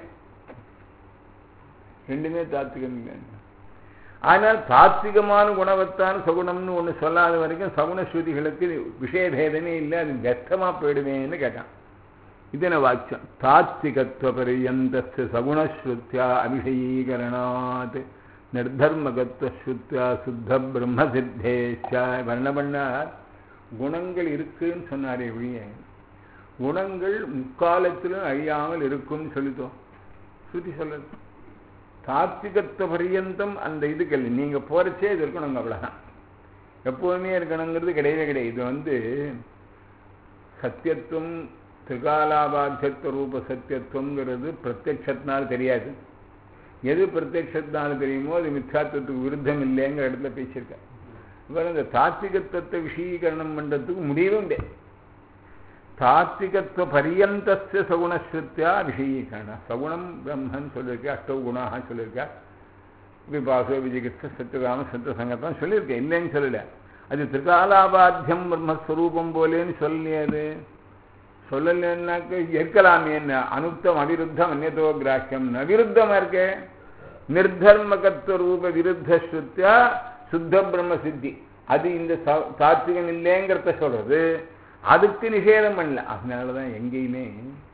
ரெண்டுமே தாத்விகம் இல்லை. ஆனால் தாத்விகமான குணவத்தான சகுணம்னு ஒன்று சொல்லாத வரைக்கும் சகுணஸ்ருதிகளுக்கு விஷயபேதமே இல்லை, அது வெத்தமா போயிடுவேன்னு கேட்டான். இதன வாக்கியம் தாத்விகத்துவ பரியந்தஸ்ய சகுணஸ்ருத்யா அபிஷயீகரணாத் நிர்தர்மகத்துவஸ்ருத்யா சுத்த பிரம்ம சித்தேச்ச. வர்ணபண்ணார் குணங்கள் இருக்குன்னு சொன்னாரே ஒழிய குணங்கள் முக்காலத்திலும் அழியாமல் இருக்கும்னு சொல்லிட்டோம். ஸ்ருதி சொல்லுது தாத்விகத்துவ பரியந்தம் அந்த இதுக்கு இல்லை. நீங்கள் போகிறச்சே இது இருக்கணும், அவ்வளோதான். எப்போதுமே இருக்கணுங்கிறது கிடையவே கிடையாது. இது சத்தியத்துவம் திரிகாலாபாத்தியத்துவ ரூப சத்தியத்துவங்கிறது பிரத்யட்சத்தினால் தெரியாது. எது பிரத்யட்சத்தினால் தெரியுமோ அது மித்யாத்துவத்துக்கு விருத்தம் இல்லைங்கிற இடத்துல பேசியிருக்கேன். இவர் இந்த தாத்விகத்துவத்தை விஷயீகரணம் பண்ணுறதுக்கு முடியவும் இல்லை. தாத்விகத்துவ பரியந்தஸ்ய சகுணஸ்ருத்யா விஷயீகரணம். சகுணம் பிரம்மன் சொல்லியிருக்கேன், அஷ்டவ குணாக சொல்லியிருக்கேன், விபாசோ விஜிகித்ச சத்துகாம சத்த சங்கத்தான் சொல்லியிருக்கேன், இல்லைன்னு சொல்லலை. அது திரிகாலாபாத்தியம் பிரம்மஸ்வரூபம் போலேன்னு சொல்லலையாது. சொல்லலைன்னாக்க இருக்கலாமே என்ன அனுப்தம் அவிருத்தம் அந்நதோ கிராக்கியம் அவிருத்தமாக இருக்கே. நிர்தர்மகத்துவ ரூப விருத்த ஸ்ருத்யா சுத்த பிரம்ம சித்தி, அது இந்த தாத்விகம் இல்லைங்கிறத சொல்றது, அதுக்கு நிஷேதம் பண்ணல. அதனாலதான் எங்கேயுமே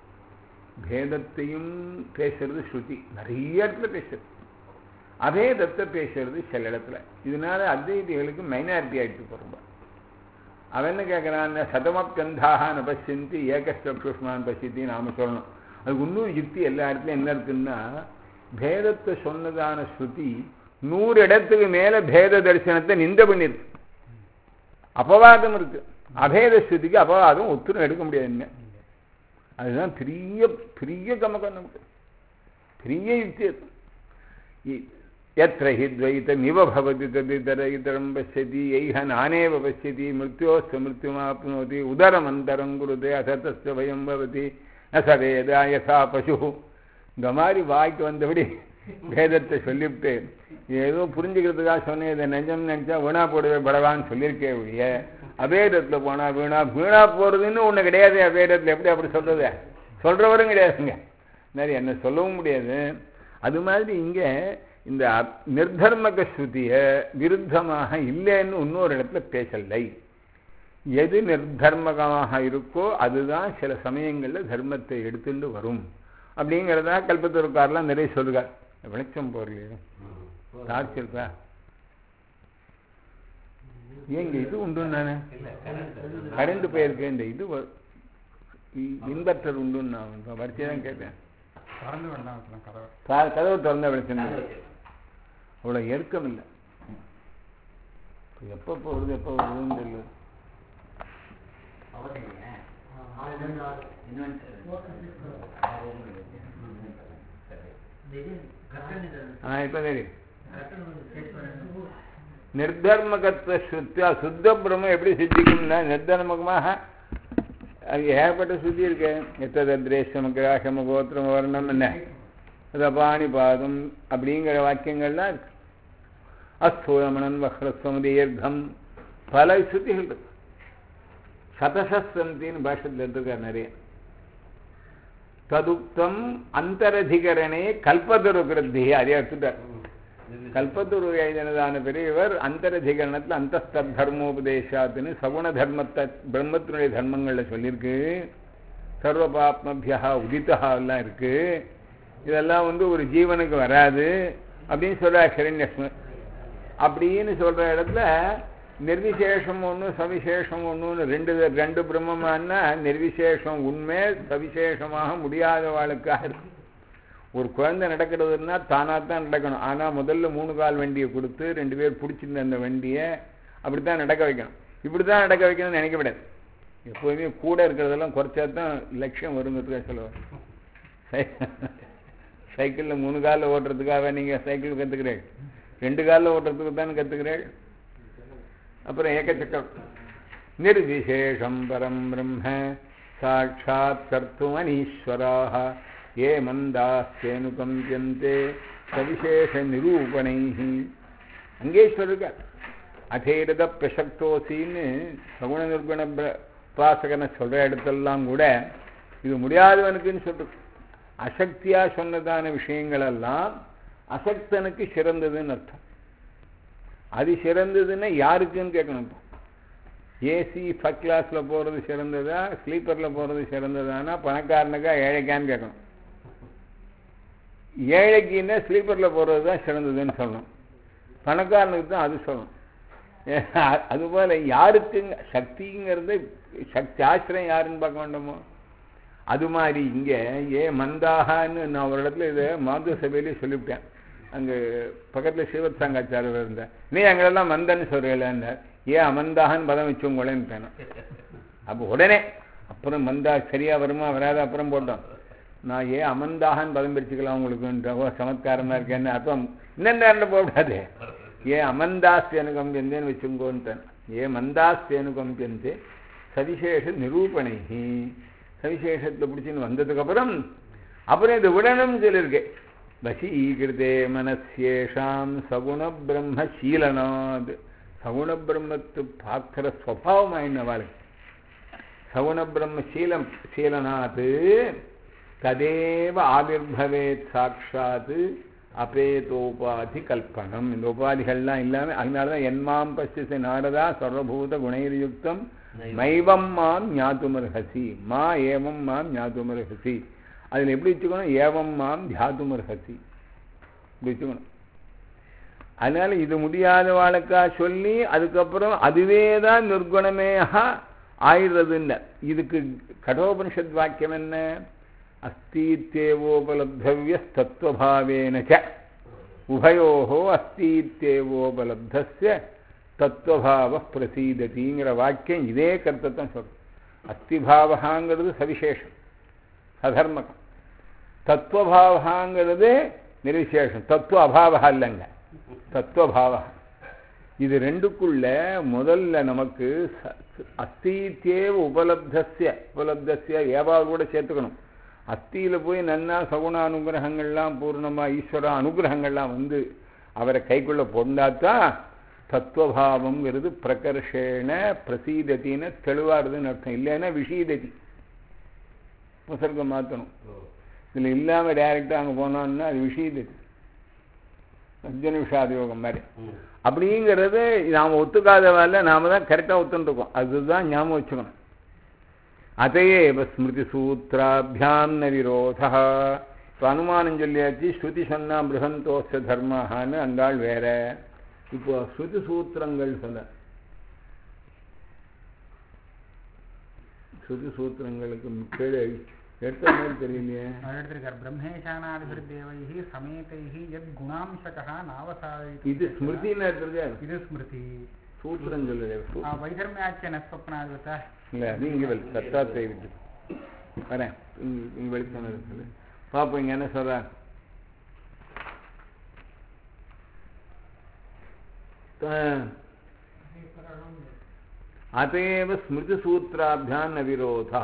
பேதத்தையும் பேசுறது ஸ்ருதி நிறைய இடத்துல பேசுறது, அபேதத்தை பேசுறது சில இடத்துல. இதனால அத்வைதிகளுக்கு மைனாரிட்டி ஆகிட்டு போகிறோம். அவன் என்ன கேட்குறான், சதமப்கந்தாக நபசிந்தி ஏகஸ்டக்ஷுஷ்மான் பசித்தி நாம சொல்லணும். அதுக்கு இன்னொரு யுக்தி எல்லா இடத்துலையும் என்ன இருக்குன்னா, பேதத்தை சொன்னதான ஸ்ருதி 100 இடத்துக்கு மேல பேத தரிசனத்தை நிந்த பண்ணிருக்கு, அபவாதம் இருக்கு. அபேத ஸ்ருதிக்கு அபவாதம் ஒத்துரும் எடுக்க முடியாது. அதுதான் பெரிய பெரிய கமகம், நமக்கு பெரிய யுக்தி. எத்திர ஹி துவைதம் இவ பவதி ததிதர இதரம் பசியதி ஐஹ நானேவ பசியதி மிருத்யோஸ்த மிருத்யுமாப்னோதி உதரம் அந்தரம் குருதே அசத்தஸ்ய பயம் பவதி ந சவேதா யசா பசு. இந்த மாதிரி வாய்க்கு வந்தபடி பேதத்தை சொல்லிவிட்டு ஏதோ புரிஞ்சுக்கிறதுக்காக சொன்னேன், இதை நெஞ்சம் நினைச்சா வீணா போடுவே படவான்னு சொல்லியிருக்கே ஒழிய அபேதத்தில் போனா வீணா போறதுன்னு ஒண்ணு கிடையாது. அபேதத்தில் எப்படி அப்படி சொல்றது, சொல்றவரும் கிடையாதுங்க, நிறைய என்ன சொல்லவும் முடியாது. அது மாதிரி இங்க இந்த நிர்தர்மக ஸ்ருதிய விருத்தமாக இல்லைன்னு இன்னொரு இடத்துல பேசலை. எது நிர்தர்மகமாக இருக்கோ அதுதான் சில சமயங்கள்ல தர்மத்தை எடுத்துட்டு வரும் அப்படிங்கிறதா கல்பத்தூர்காரெல்லாம் நிறைய சொல்லுகார். வெளிச்சம் போறலையே தாட்சிருக்கா ஏங்க இது உண்டு, நானே கரண்ட் போயிருக்கேன், இந்த இது இன்வெர்டர் உண்டு நான் வரிசைதான் கேட்டேன். கதவு திறந்த வெளிச்சம் அவ்வளோ எருக்கம் இல்லை. எப்போ போகுது எப்போ வருதுன்னு தெரியல. இப்ப சரி, நிர்தர்மகத்துவ ஸ்ருத்யா சுத்த பிரம்மம் எப்படி சித்திக்கும்னா, நிர்தர்மகமாக ஏகப்பட்ட சுத்தி இருக்கு. எத்ததிரேஷம கோத்திரம் வர்ணம் என்ன ரபாணி பாதம் அப்படிங்கிற வாக்கியங்கள்லாம் இருக்கு. அஸ்தூரமணன் வஹ்ரஸ்வம் தீர்க்கம் பல சுத்திகள் இருக்கு. சதசந்தின்னு பாஷத்தில் எடுத்துருக்கார் நிறைய. ததுக்தம் அந்தரதிகரணே கல்பதரு கிருத்தி அதே எடுத்துட்டார். கல்பத்தூர் எழுதினதான பெரியவர் அந்தரதிகரணத்தில் அந்தஸ்த தர்மோபதேசாத்துன்னு சகுண தர்மத்தை பிரம்மத்தினுடைய தர்மங்களில் சொல்லியிருக்கு. சர்வ பாப்மபியா உதித்தா எல்லாம் இருக்கு. இதெல்லாம் ஒரு ஜீவனுக்கு வராது அப்படின்னு சொல்ற ஹிரண்யஸ்ம. அப்படின்னு சொல்ற இடத்துல நிர்விசேஷம் ஒன்று சவிசேஷம் ஒன்றுன்னு ரெண்டு பிரம்மமானா நிர்விசேஷம் உண்மை, சவிசேஷமாக முடியாதவாளுக்காக இருக்கு. ஒரு குழந்தை நடக்கிறதுன்னா தானாகத்தான் நடக்கணும். ஆனால் முதல்ல 3 கால் வண்டியை கொடுத்து 2 பேர் பிடிச்சிருந்த அந்த வண்டியை அப்படித்தான் நடக்க வைக்கணும். இப்படி தான் நடக்க வைக்கணும்னு நினைக்கப்படாது. எப்போதுமே கூட இருக்கிறதெல்லாம் குறைச்சா தான் லட்சியம் வருங்கிறதுக்காக சொல்லுவார். சைக்கிளில் 3 காலில் ஓட்டுறதுக்காக நீங்கள் சைக்கிள் கற்றுக்கிறேன், 2 காலில் ஓட்டுறதுக்கு தானே கற்றுக்கிறேன். அப்புறம் ஏகச்சக்கம் நிர்விசேஷம் பரம் பிரம்ம சாட்சாத் கர்த்தும் அனீஸ்வராக ஏ மந்தாஸ்தேனுகம்பியந்தே சவிசேஷ நிரூபணை. அங்கே சொல்லிருக்கார் அதேரத பிரசக்தோசின்னு சகுண நிர்குண உபாசகனை சொல்ற இடத்தெல்லாம் கூட இது முடியாதவனுக்குன்னு சொல்றது. அசக்தியா சொன்னதான விஷயங்கள் எல்லாம் அசக்தனுக்கு சிறந்ததுன்னு அர்த்தம். அது சிறந்ததுன்னா யாருக்குன்னு கேட்கணும். ஏசி ஃபர்ஸ்ட் கிளாஸில் போகிறது சிறந்ததா, ஸ்லீப்பரில் போகிறது சிறந்ததானா, பணக்காரனுக்கா ஏழைக்கான்னு கேட்கணும். ஏழைக்குன்னா ஸ்லீப்பரில் போகிறது தான் சிறந்ததுன்னு சொல்லணும், பணக்காரனுக்கு தான் அது சொல்லணும். அதுபோல் யாருக்குங்க சக்திங்கிறது சக்தி ஆசிரியம் யாருன்னு பார்க்க வேண்டாமோ அது மாதிரி இங்கே மந்தாகான்னு நான் ஒரு இடத்துல இதை மாது சபையிலே சொல்லிவிட்டேன். அங்கே பக்கத்தில் சிவத் சங்காச்சாரியர் இருந்தேன். நீ அங்கெல்லாம் மந்தன்னு சொல்கிறேன், அமந்தாகன்னு பதம் வச்சுங்களேன்னு. அப்போ உடனே அப்புறம் மந்தா சரியாக வருமா வராத அப்புறம் போட்டோம். நான் அமந்தாகன்னு பதம் பிரிச்சுக்கலாம் உங்களுக்கு சமத்காரமாக இருக்கேன்னு. அப்போ இன்னென்ன போடாது, அமந்தாஸ்தேனுகம்பியந்தேன்னு வச்சுங்கோன்ட்டேன். மந்தாஸ்தேனுகம்பியந்தே சவிசேஷ நிரூபணை. சவிசேஷத்தில் பிடிச்சின்னு வந்ததுக்கப்புறம் அப்புறம் இது விடணும்னு சொல்லியிருக்கேன். வசீகிருதே மனசேஷாம் சகுண பிரம்ம சீலனாத். சகுண பிரம்மத்து பார்க்கிற ஸ்வபாவமாயினவாளுக்கு சகுண பிரம்ம சீலனாத் ததேவ ஆவிர்பவேத் சாட்சாத் அபேதோபாதி கல்பனம். இந்த உபாதிகள்லாம் இல்லாமல் அதனாலதான் என்மாம் பசிச நாரதா சர்வபூத குணையுக்தம் மைவம் மாம் ஞாதுமர்ஹசி மா ஏவம் மாம் ஞாதுமர்ஹசி. அதில் எப்படி வச்சுக்கணும், ஏவம் மாம் தியாதுமர்ஹசி இப்படி வச்சுக்கணும். அதனால இது முடியாதவாளுக்கா சொல்லி அதுக்கப்புறம் அதுவே தான் நிர்குணமேக ஆயிடுறதுன்னு. இதுக்கு கடோபனிஷத் வாக்கியம் என்ன, அஸ்தீத்யேவோபலப்தவ்ய தத்துவபாவேனச்ச உபயோகோ அஸ்தீத்யேவோபலப்தஸ்ய தத்துவபாவ பிரசீததிங்கிற வாக்கியம் இதே கருத்தை தான் சொல்றது. அஸ்திபாவகாங்கிறது சவிசேஷம் சதர்மகம், தத்துவபாவகாங்கிறது நிர்விசேஷம். தத்துவ அபாவா இல்லைங்க, தத்துவபாவா. இது ரெண்டுக்குள்ள முதல்ல நமக்கு அஸ்தீத்யேவ உபலப்தஸ்ய ஏவாவது கூட சேர்த்துக்கணும். அஸ்தியில் போய் நன்னா சகுண அனுகிரகங்கள்லாம் பூர்ணமாக ஈஸ்வர அனுகிரகங்கள்லாம் வந்து அவரை கைக்குள்ள பொண்டாத்தான் தத்துவபாவங்கிறது பிரகர்ஷேன பிரசீதத்தின்னு தெளிவாருதுன்னு அர்த்தம். இல்லைன்னா விஷீததி உபசர்க்கம் மாற்றணும். இதில் இல்லாமல் டைரெக்டாக அங்கே போனோம்னா அது விஷீததி, அர்ஜுன விஷாத யோகம் மாதிரி. அப்படிங்கிறது நாம் ஒத்துக்காத வேலை நாம தான் கரெக்டாக ஒத்துருக்கோம். அதுதான் ஞாபகம் வச்சுக்கணும். அதையே ஸ்மிருதி சூத்திராபியாம் ந விரோதா. இப்போ அனுமானம் சொல்லியாச்சு, ஸ்ருதி சொன்னா பிருகந்தோஷ தர்மஹான்னு அந்தாள் வேற. இப்போ ஸ்ருதி சூத்திரங்கள் சொல்ல, ஸ்ருதி சூத்திரங்களுக்கு கீழே எடுத்த மாதிரி தெரியலையே. பிரம்மேஷானாதிபிருத்தேவைஹி சமேதைஹி யத் குணாம்சகா நாவசாயிதி. இது ஸ்மிருதின்னு எடுத்துருக்க, இது ஸ்மிருதி. சூத்திரம் சொல்லல. வைதர்மியாச்ச நஸ்வப்னாதிபதா இல்லை, அது இங்கே வெளி தத்தாத்தை விட்டு வரேன். இங்கே வெளிச்சம் சொல்லு பார்ப்போம். இங்கே என்ன சொல்ற, அதையேவ ஸ்மிருதி சூத்திராபியாம் ந விரோதா.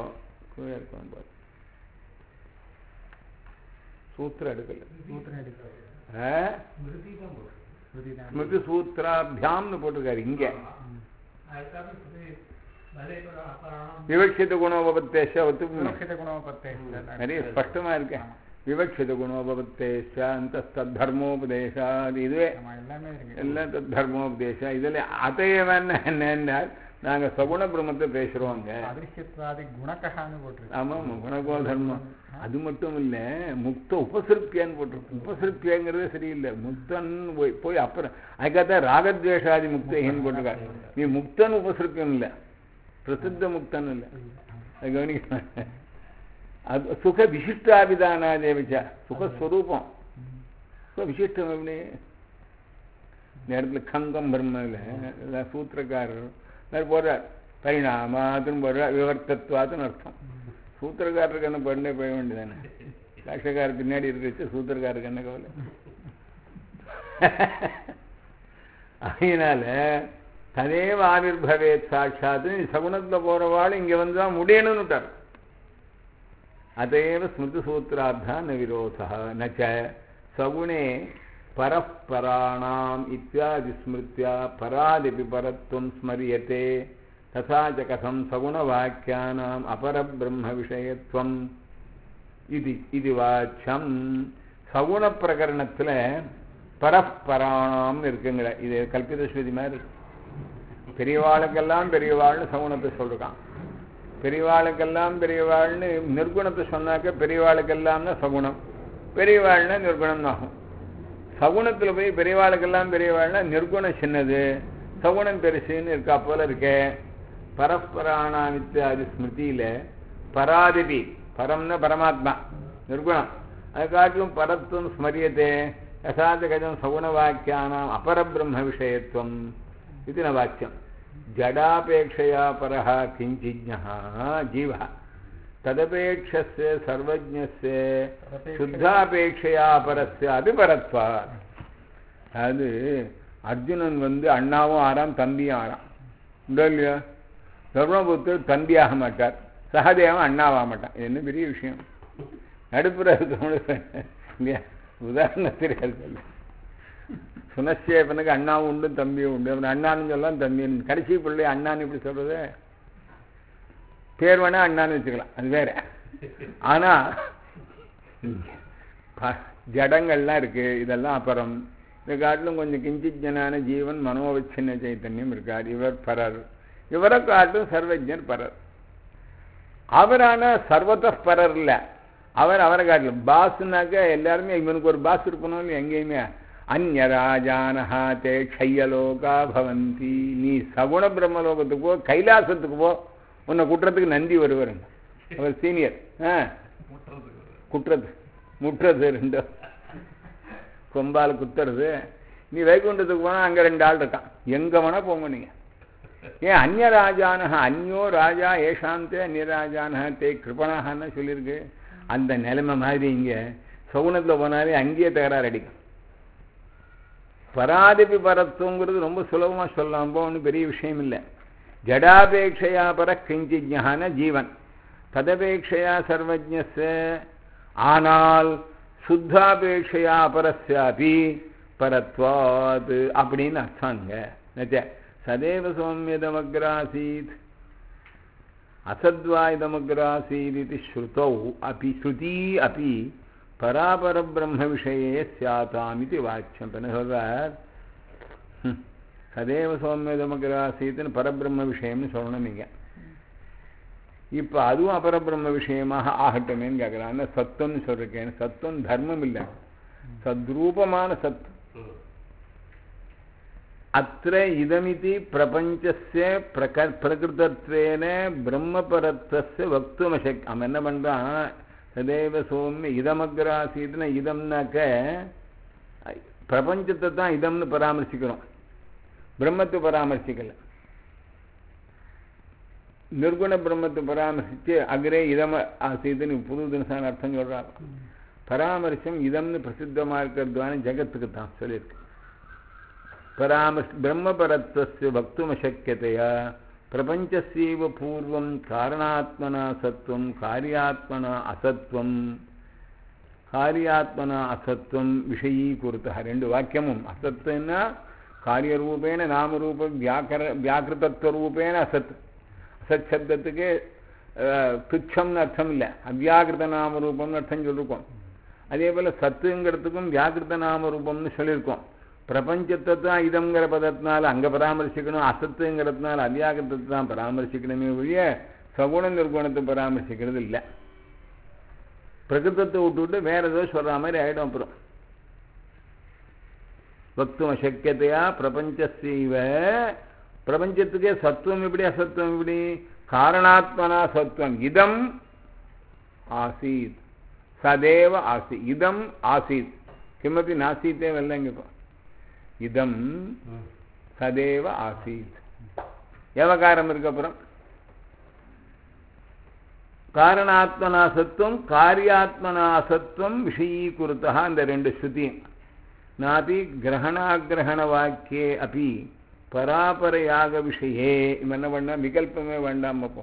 சூத்திரம் எடுக்கல, ஸ்மிருதி சூத்திராபியாம்னு போட்டிருக்காரு இங்க. விவக்ஷித குணோபத்தேஷ நிறைய ஸ்பஷ்டமா இருக்கேன். விவட்சித குணோபத்தேஷ அந்தஸ்தர்மோபதேசாது இதுவே எல்லாமே இருக்கு. எல்லாம் தர்மோபதேசம். இதில் அதையவன் என்னன்னா நாங்கள் சகுண பிரம்மத்தை பேசுகிறோங்க. அதிருஷ்யத்வாதி குணகான்னு போட்டிருக்கு. ஆமாம், குணகோ தர்மம். அது மட்டும் இல்லை, முக்த உபசிருப்பியான்னு போட்டிருக்கு. உபசிருப்பியாங்கிறதே சரியில்லை. முக்தன் போய் அப்புறம் அதுக்காக ராகத்வேஷாதி முக்தேன்னு போட்டிருக்காரு. நீ முக்தன் உபசிருப்பியம் இல்லை, பிரசித்த முக்தன் இல்லை. அது கவனிக்க. அது சுக விசிஷ்டாபிதானாதேவிச்சா சுகஸ்வரூபம். சுக விசிஷ்டம் எப்படி நேரத்தில் கங்கம் பிரம்ம இல்லை சூத்திரக்காரர் போடுறார். பரிணாமாத்துன்னு போடுறார். விவர்த்தத்வாத்துன்னு அர்த்தம். சூத்திரக்காரருக்கு என்ன பண்ணே போய வேண்டியதானே. பாஷக்காரர் பின்னாடி இருக்க சூத்திரக்காரருக்கு என்ன கவலை. அதனால ததேவ ஆவிர்பவேத் சாட்சாத்து சகுணத்தில் போகிறவாள் இங்கே வந்து தான் முடியணும்னு விட்டார். அதேவ ஸ்மிருதி சூத்திரார்த்தா ந விரோதா நச்ச சகுணே பரப்பராணாம் இத்தியாதி ஸ்மிருத்யா பராதிபி பரத்வம் ஸ்மரியதே ததா ச கதம் சகுணவாக்கியானாம் அபரபிரம்ம விஷயத்வம் இது வாச்சம். சகுண பிரகரணத்தில் பரப்பராணாம் இருக்குங்கிற இது கல்பித ஸ்ருதி மாதிரி இருக்கு. பெரியவாளுக்கெல்லாம் பெரியவாள்னு சகுணத்தை சொல்றான். பெரியவாளுக்கெல்லாம் பெரியவாள்னு நிர்குணத்தை சொன்னாக்க பெரியவாளுக்கெல்லாம்னா சகுணம், பெரியவாள்னா நிர்குணம் ஆகும். சகுணத்தில் போய் பெரியவாளுக்கெல்லாம் பெரியவாள்னா நிர்குணம் சின்னது, சகுணம் பெருசுன்னு இருக்கா போல இருக்கே. பரஸ்பராணாம் இத்தியாதி ஸ்மிருதியில பராதிபி, பரம்னா பரமாத்மா, நிர்குணம், அதை காட்டிலும் பரத்துவம் ஸ்மரியத்தே யசாத கஜம் சகுண வாக்கியானாம் அபரபிரம்ம விஷயத்துவம் இது ந வாக்கியம். ஜடாபேட்சையா பரஹ கிஞ்சிஜ்ஞः ஜீவः ததபேட்சஸ்ய சர்வஜ்ஞஸ்ய சுத்தாபேட்சையா பரஸ்ய அபிபரத்வாத். அது அர்ஜுனன் வந்து அண்ணாவும் ஆறாம் தம்பியும் ஆறாம் உண்டோ இல்லையா. தர்மபுத்தர் தம்பியாக மாட்டார், சகதேவன் அண்ணாவாக மாட்டான். இது என்ன பெரிய விஷயம். நடுப்புற இருக்கவங்களுக்கு இல்லையா. உதாரணத்திற்கு சுனசேபனுக்கு அண்ணாவும் உண்டு தம்பியும் உண்டு. அவன் அண்ணான்னு சொல்லலாம் தம்பின்னு. கடைசி பிள்ளை அண்ணான்னு இப்படி சொல்றது பேர் வேணா அண்ணான்னு வச்சுக்கலாம், அது வேற. ஆனா ஜடங்கள்லாம் இருக்கு, இதெல்லாம் அப்புறம். இந்த காட்டிலும் கொஞ்சம் கிஞ்சிஜனான ஜீவன் மனோவச்சின்ன சைத்தன்யம் இருக்கார். இவர் பரர், இவரை காட்டும் சர்வஜர் பரர். அவரான சர்வத பரர் இல்லை, அவரை காட்டிலும் பாஸ்னாக்க எல்லாருமே இவனுக்கு ஒரு பாஸ் இருக்கணும் இல்லை எங்கேயுமே. அந்யராஜானஹா தே க்ஷய்யலோகா பவந்தி. நீ சகுண பிரம்மலோகத்துக்கு போ, கைலாசத்துக்கு போ, உன்னை குற்றத்துக்கு நந்தி வருவார். அவர் சீனியர். குற்றது முட்டுறது ரெண்டு கொம்பால் குத்துறது. நீ வைகுண்டத்துக்கு போனால் அங்கே 2 ஆள் இருக்கான், எங்கே வேணால் போங்க நீங்கள். ஏன் அந்யராஜானஹ அந்யோ ராஜா ஏஷாந்தே அந்யராஜானஹ தே கிருபணான்னு சொல்லியிருக்கு. அந்த நிலைமை மாதிரி இங்கே சகுனத்தில் போனாலே அங்கேயே தகராறு அடிக்கும். பராதிபி பரத்துவங்கிறது ரொம்ப சுலபமாக சொல்லலாம், ஒன்றும் பெரிய விஷயம் இல்லை. ஜடாபேட்சையா பர கிஞ்சிஜ்ஞான ஜீவன் ததபேட்சையா சர்வஜ்ஞஸ்ய, ஆனால் சுத்தாபேட்சையா பரஸ்யாபி பரத்வாத் அப்படின்னு அர்த்தங்க. சதேவ சௌமியதமக்ராசீத் அசத்வாயுதமக்ராசீத் இது ஸ்ருதௌ அபி ஸ்ருதி அபி பராபர பிரம்ம விஷயே சியாதாம் இது வாக்கியம். என்ன சொல்றார்? சதேவ சௌமியதமக்ராசீத்னு பரபிரம்ம விஷயம்னு சொல்லணும் நீங்க. இப்போ அதுவும் அபரபிரம்ம விஷயமாக ஆகட்டுமேன்னு கேட்குறாங்க. சத்துவம்னு சொல்லிருக்கேன். சத்துவம் தர்மம் இல்லை, சத்ரூபமான சத்து. அத்திர இதமிதி பிரபஞ்சஸ்ய பிரகிருதத்வேன பிரம்மபரத்வஸ்ய வக்துமசக். அவன் என்ன பண்ணுறான்? சதேவ சௌமிய இதமக்ராசீத்னா இதம்னாக்க பிரபஞ்சத்தை தான் இதம்னு பராமரிச்சுக்கிறோம், பிரம்மத்தை பராமரிச்சிக்கல. நிர்குண பிரம்மத்தை பராமரிச்சு அக்ரே இதம ஆசீதுன்னு புது தினசான அர்த்தம் சொல்றாங்க. பராமரிசம் இதம்னு பிரசித்தமாக இருக்கிறதுவான ஜகத்துக்கு தான் சொல்லியிருக்கு. பிரம்மபரத்வஸ்ய வக்துமசக்கியதையா பிரபஞ்சஸ்யைவ பூர்வம் காரணாத்மனா சத்வம் காரியாத்மனா அசத்வம், காரியாத்மனா அசத்வம் விஷயீகுருத்தா. 2 வாக்கியமும் அசத்துன்னா காரியரூபேன நாமரூப வியாக்கிருதத்வரூபேன அசத். அசத் சப்தத்துக்கு துச்சம்னு அர்த்தம் இல்லை, அவ்யாகிருத நாமரூபம்னு அர்த்தம் சொல்லிருக்கோம். அதே போல் சத்துங்கிறதுக்கும் வியாக்கிருத நாம ரூபம்னு சொல்லியிருக்கோம். பிரபஞ்சத்தை தான் இதங்கிற பதத்தினால அங்கே பராமரிச்சுக்கணும், அசத்துங்கிறதுனால அவ்யாக்கிருதத்தை தான் பராமரிச்சுக்கணுமே ஒழிய சகுண நிர்குணத்தை பராமரிச்சுக்கிறது இல்லை. பிரகிருதத்தை விட்டுவிட்டு வேற ஏதோ சொல்கிற மாதிரி ஆகிடும். அப்புறம் வக்தும் அசக்கியத்தையா பிரபஞ்சசைவ, பிரபஞ்சத்துக்கே சத்துவம் எப்படி அசத்துவம் எப்படி? காரணாத்மனா சத்துவம். இதம் ஆசீத் சதேவ ஆசி, இதம் ஆசீத் கிமப்பி நாசீத்தே வெள்ளங்க. இதம் சதேவ ஆசீத் ஏவகாரம் இருக்கு. அப்புறம் காரணாத்மனாசத்துவம் காரியாத்மனாசத்துவம் விஷயீகுருத்தா, இந்த ரெண்டு ஸ்ருதியும் நாபி கிரகணாகிரகண வாக்கியே அப்படி பராபரையாக விஷயே. என்ன பண்ணா விகல்பமே வேண்டாம். அப்போ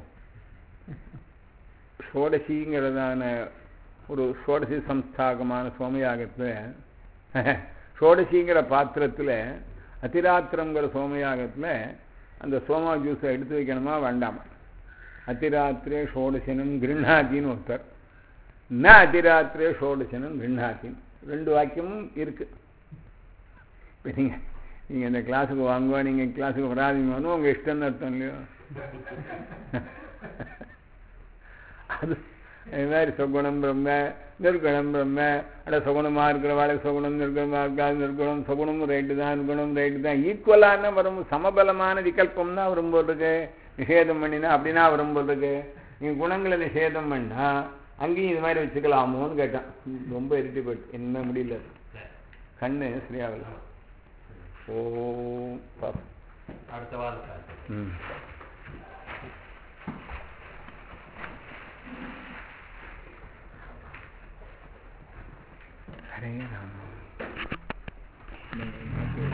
ஷோடசிங்கிறதான ஒரு ஷோடசி சம்ஸ்தாகமான சோமயாகத்தில் ஷோடசிங்கிற பாத்திரத்தில் அதிராத்திரங்கிற சோமயாகத்தில் அந்த சோமா ஜூஸை எடுத்து வைக்கணுமா வேண்டாமா? அதிராத்திரே ஷோடசனம் கிருண்ணாத்தின்னு ஒருத்தர், ந அதிராத்திரே ஷோடசனம் கிருண்ணாத்தின்னு ரெண்டு வாக்கியமும் இருக்கு. இப்போ நீங்கள் இந்த கிளாஸுக்கு வாங்குவா, நீங்கள் கிளாஸுக்கு வராதிங்கன்னு உங்கள் இஷ்டம்னு அர்த்தம் இல்லையோ? அது இது மாதிரி சகுணம் பிரம்ம நிர்குணம் பிரம்ம. அட சகுணமாக இருக்கிறவாளை சகுணம், நிர்குணமாக இருக்காது நிர்குணம், சகுணமும் ரைட்டு தான் நிர்குணம் ரைட்டு தான், ஈக்குவலான வரும் சமபலமான விகல்பம் தான் வரும்போதுக்கு நிஷேதம் பண்ணினா அப்படின்னா வரும்போதுக்கு நீங்கள் குணங்களை நிஷேதம் பண்ணா அங்கேயும் இது மாதிரி வச்சுக்கலாமோன்னு கேட்டான். ரொம்ப இருட்டி போயிட்டு என்ன முடியல, கண்ணு சரியாகல. ஓ அடுத்த வாரம் ஹரே ராம.